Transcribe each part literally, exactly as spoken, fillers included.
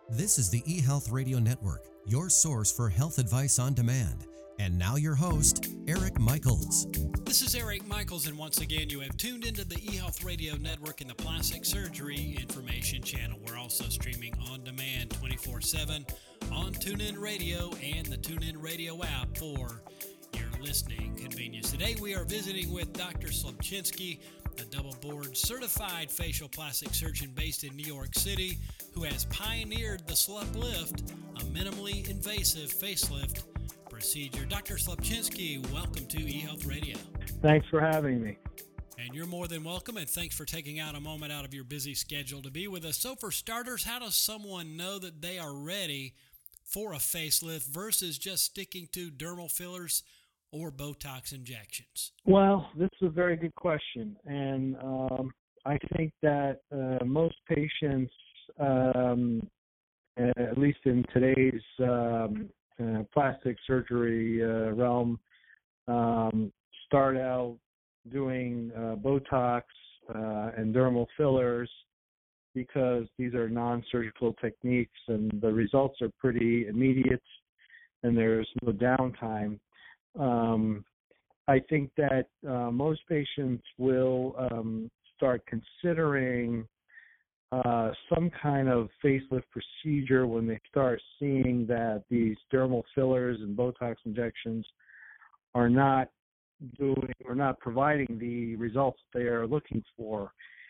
This is the eHealth Radio Network, your source for health advice on demand. And now your host, Eric Michaels. This is Eric Michaels, and once again, you have tuned into the eHealth Radio Network and the Plastic Surgery Information Channel. We're also streaming on demand twenty-four seven on TuneIn Radio and the TuneIn Radio app for your listening convenience. Today, we are visiting with Doctor Slupczynski, a double-board certified facial plastic surgeon based in New York City, who has pioneered the SlupLift, a minimally invasive facelift procedure. Doctor Slupczynski, welcome to eHealth Radio. Thanks for having me. And you're more than welcome, and thanks for taking out a moment out of your busy schedule to be with us. So for starters, how does someone know that they are ready for a facelift versus just sticking to dermal fillers or Botox injections? Well, this is a very good question, and um, I think that uh, most patients, um, at least in today's um, uh, plastic surgery uh, realm, um, start out doing uh, Botox uh, and dermal fillers because these are non-surgical techniques and the results are pretty immediate and there's no downtime. Um, I think that uh, most patients will um, start considering uh, some kind of facelift procedure when they start seeing that these dermal fillers and Botox injections are not doing or not providing the results they are looking for.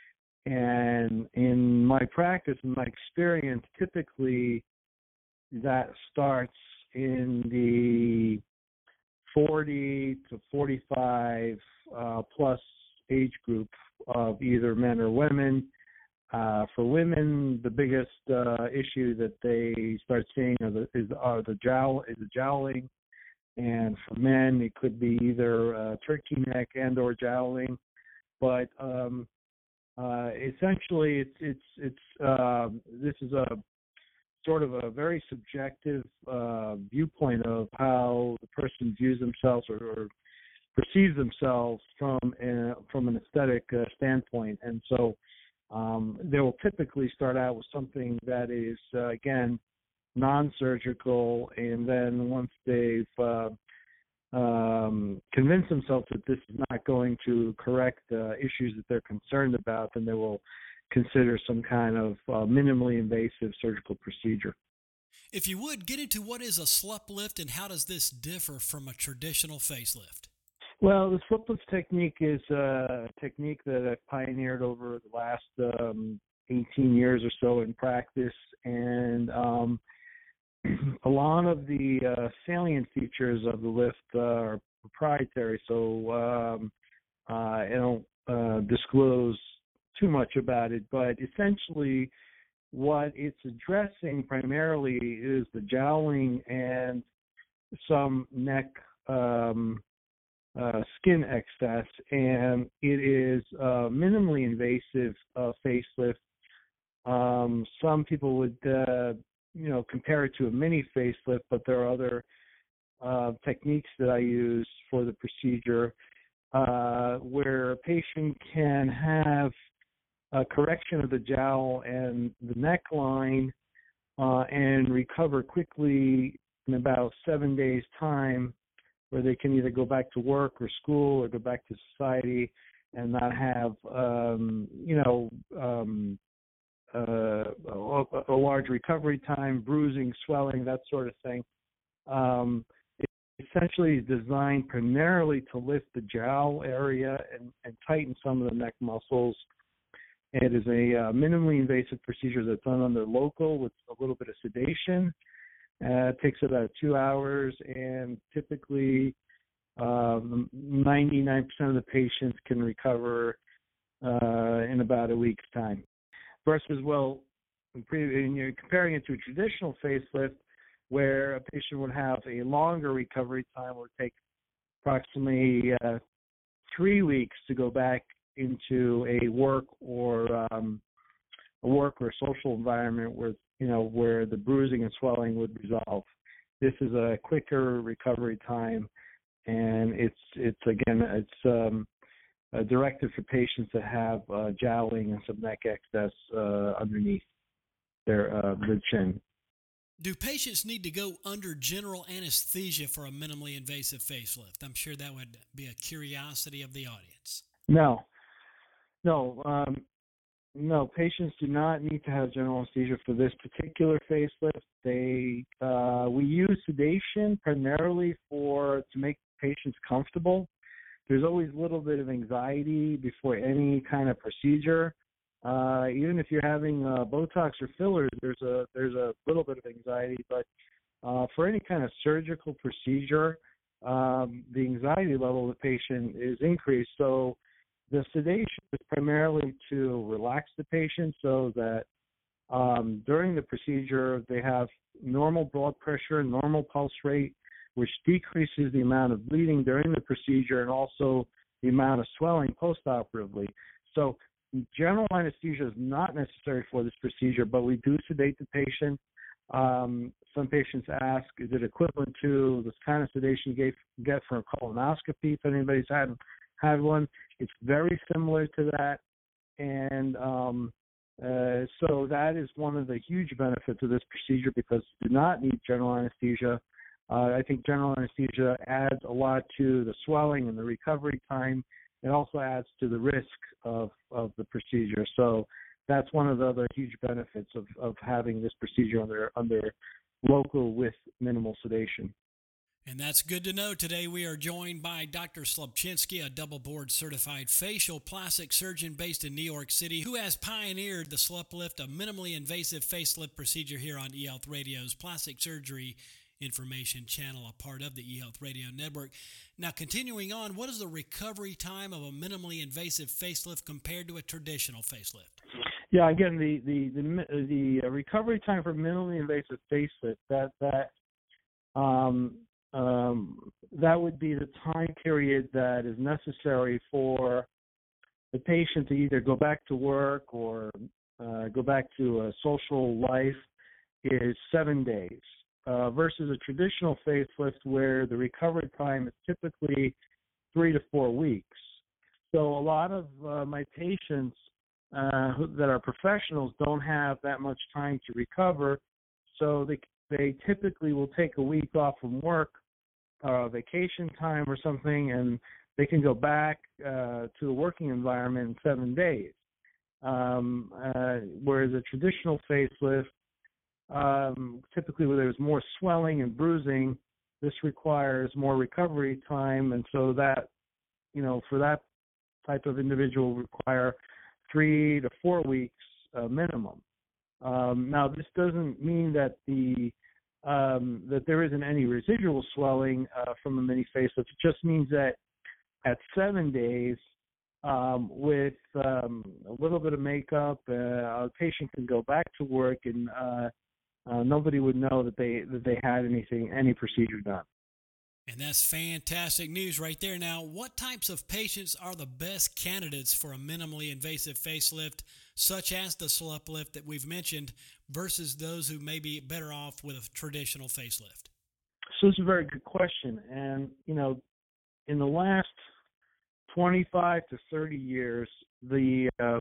And in my practice, in my experience, typically that starts in the forty to forty-five uh, plus age group of either men or women. Uh, for women, the biggest uh, issue that they start seeing are the, is are the jowl is the jowling, and for men it could be either uh, turkey neck and or jowling. But um, uh, essentially, it's it's it's uh, this is a sort of a very subjective uh, viewpoint of how the person views themselves or, or perceives themselves from a, from an aesthetic uh, standpoint. And so um, they will typically start out with something that is, uh, again, non-surgical, and then once they've uh, um, convinced themselves that this is not going to correct uh, issues that they're concerned about, then they will consider some kind of uh, minimally invasive surgical procedure. If you would, get into what is a SlupLift and how does this differ from a traditional facelift? Well, the SlupLift technique is a technique that I've pioneered over the last um, eighteen years or so in practice, and um, a lot of the uh, salient features of the lift uh, are proprietary, so um, uh, I don't uh, disclose too much about it, but essentially what it's addressing primarily is the jowling and some neck um, uh, skin excess, and it is a minimally invasive uh, facelift. Um, some people would, uh, you know, compare it to a mini facelift, but there are other uh, techniques that I use for the procedure uh, where a patient can have a correction of the jowl and the neckline uh, and recover quickly in about seven days' time, where they can either go back to work or school or go back to society and not have, um, you know, um, uh, a, a large recovery time, bruising, swelling, that sort of thing. Um, it essentially is designed primarily to lift the jowl area and, and tighten some of the neck muscles. It is a uh, minimally invasive procedure that's done under local with a little bit of sedation. Uh, it takes about two hours, and typically um, ninety-nine percent of the patients can recover uh, in about a week's time. Versus, well, when you're comparing it to a traditional facelift, where a patient would have a longer recovery time, it would take approximately uh, three weeks to go back into a work or um, a work or social environment where you know where the bruising and swelling would resolve. This is a quicker recovery time, and it's it's again it's um, uh, directed for patients that have uh, jowling and some neck excess uh, underneath their uh, the chin. Do patients need to go under general anesthesia for a minimally invasive facelift? I'm sure that would be a curiosity of the audience. No, no, um, no. Patients do not need to have general anesthesia for this particular facelift. They uh, we use sedation primarily for to make patients comfortable. There's always a little bit of anxiety before any kind of procedure. Uh, even if you're having uh, Botox or fillers, there's a there's a little bit of anxiety. But uh, for any kind of surgical procedure, um, the anxiety level of the patient is increased. So the sedation is primarily to relax the patient so that um, during the procedure they have normal blood pressure, normal pulse rate, which decreases the amount of bleeding during the procedure and also the amount of swelling postoperatively. So general anesthesia is not necessary for this procedure, but we do sedate the patient. Um, some patients ask, is it equivalent to this kind of sedation you get for a colonoscopy, if anybody's had, had one? It's very similar to that. And um, uh, so that is one of the huge benefits of this procedure because you do not need general anesthesia. Uh, I think general anesthesia adds a lot to the swelling and the recovery time. It also adds to the risk of, of the procedure. So that's one of the other huge benefits of, of having this procedure under under local with minimal sedation. And that's good to know. Today we are joined by Doctor Slupczynski, a double board certified facial plastic surgeon based in New York City, who has pioneered the SlupLift, a minimally invasive facelift procedure here on eHealth Radio's Plastic Surgery Information Channel, a part of the eHealth Radio Network. Now, continuing on, what is the recovery time of a minimally invasive facelift compared to a traditional facelift? Yeah, again, the the the, the recovery time for minimally invasive facelift that that um, um, that would be the time period that is necessary for the patient to either go back to work or uh, go back to a social life is seven days. Uh, versus a traditional facelift where the recovery time is typically three to four weeks. So a lot of uh, my patients uh, who, that are professionals don't have that much time to recover, so they they typically will take a week off from work, uh, vacation time or something, and they can go back uh, to a working environment in seven days. Um, uh, whereas a traditional facelift, Um, typically where there's more swelling and bruising, this requires more recovery time, and so that, you know, for that type of individual require three to four weeks uh, minimum. Um, now, this doesn't mean that the um, that there isn't any residual swelling uh, from a mini facelift. It just means that at seven days, um, with um, a little bit of makeup, uh, a patient can go back to work and uh, Uh, nobody would know that they that they had anything, any procedure done. And that's fantastic news right there. Now, what types of patients are the best candidates for a minimally invasive facelift, such as the SlupLift that we've mentioned, versus those who may be better off with a traditional facelift? So it's a very good question. And, you know, in the last twenty-five to thirty years, the uh,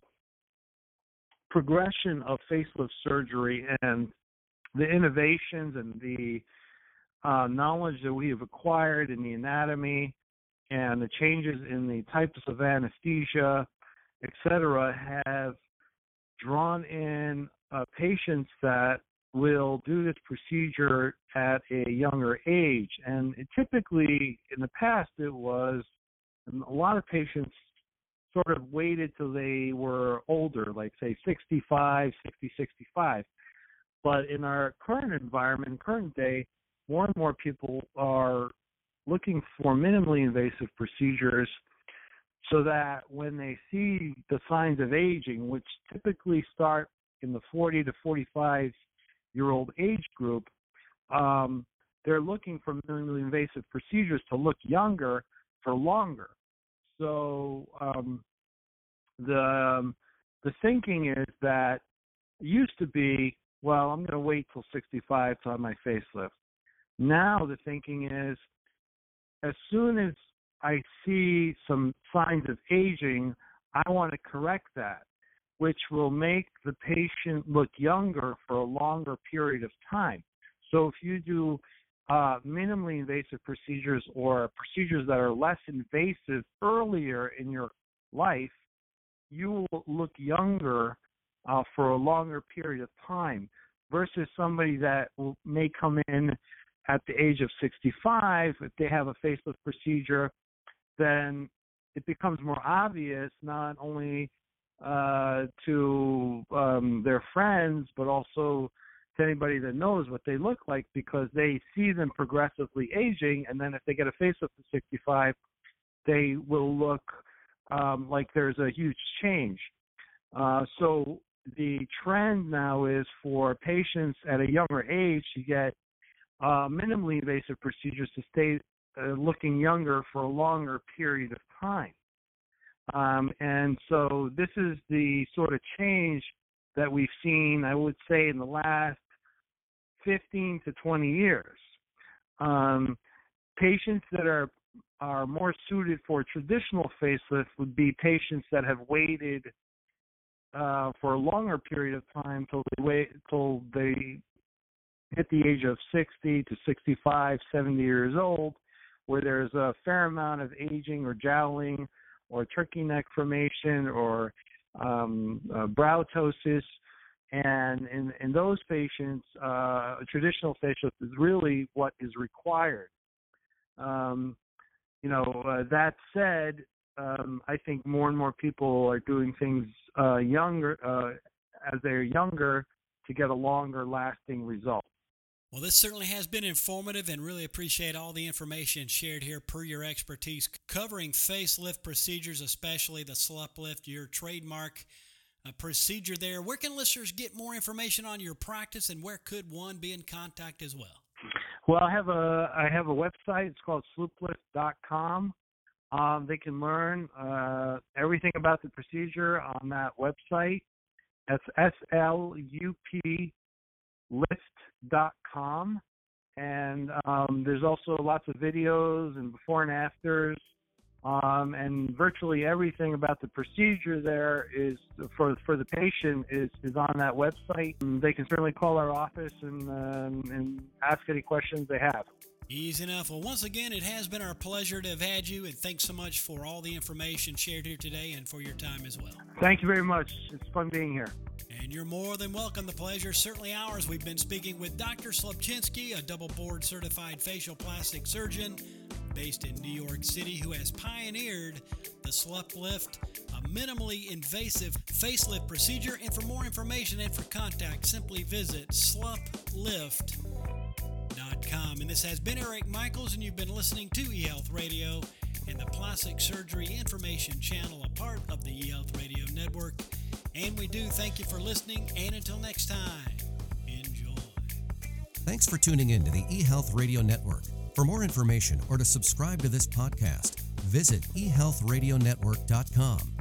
progression of facelift surgery and the innovations and the uh, knowledge that we have acquired in the anatomy and the changes in the types of anesthesia, et cetera, have drawn in uh, patients that will do this procedure at a younger age. And it typically, in the past, it was a lot of patients sort of waited till they were older, like, say, sixty-five, sixty, sixty-five. But in our current environment, current day, more and more people are looking for minimally invasive procedures so that when they see the signs of aging, which typically start in the forty to forty-five-year-old age group, um, they're looking for minimally invasive procedures to look younger for longer. So um, the um, the thinking is that it used to be, well, I'm going to wait till sixty-five to have my facelift. Now the thinking is, as soon as I see some signs of aging, I want to correct that, which will make the patient look younger for a longer period of time. So if you do uh, minimally invasive procedures or procedures that are less invasive earlier in your life, you will look younger uh, for a longer period of time versus somebody that will, may come in at the age of sixty-five. If they have a facelift procedure, then it becomes more obvious not only uh, to um, their friends, but also to anybody that knows what they look like, because they see them progressively aging, and then if they get a facelift at sixty-five, they will look um, like there's a huge change. Uh, so the trend now is for patients at a younger age to get uh, minimally invasive procedures to stay uh, looking younger for a longer period of time. Um, and so this is the sort of change that we've seen, I would say, in the last fifteen to twenty years. Um, patients that are are more suited for traditional facelift would be patients that have waited uh, for a longer period of time till they wait till they hit the age of sixty to sixty-five, seventy years old, where there's a fair amount of aging or jowling or turkey neck formation or um, uh, brow ptosis. And in, in those patients, uh, a traditional facelift is really what is required. Um, you know, uh, that said, um, I think more and more people are doing things uh, younger uh, as they're younger to get a longer lasting result. Well, this certainly has been informative, and really appreciate all the information shared here per your expertise covering facelift procedures, especially the SLUP lift, your trademark uh, procedure there. Where can listeners get more information on your practice, and where could one be in contact as well? Well, I have a I have a website. It's called slup lift dot com. Um, they can learn uh, everything about the procedure on that website. That's S L U P lift dot com, and um, there's also lots of videos and before and afters, um, and virtually everything about the procedure there is for for the patient is, is on that website. And they can certainly call our office and um, and ask any questions they have. Easy enough. Well, once again, it has been our pleasure to have had you, and thanks so much for all the information shared here today and for your time as well. Thank you very much. It's fun being here. And you're more than welcome. The pleasure is certainly ours. We've been speaking with Doctor Slupczynski, a double board certified facial plastic surgeon based in New York City, who has pioneered the SLUP lift, a minimally invasive facelift procedure. And for more information and for contact, simply visit slup lift dot com. And this has been Eric Michaels, and you've been listening to eHealth Radio and the Plastic Surgery Information Channel, a part of the eHealth Radio Network. And we do thank you for listening, and until next time, enjoy. Thanks for tuning in to the eHealth Radio Network. For more information or to subscribe to this podcast, visit e health radio network dot com.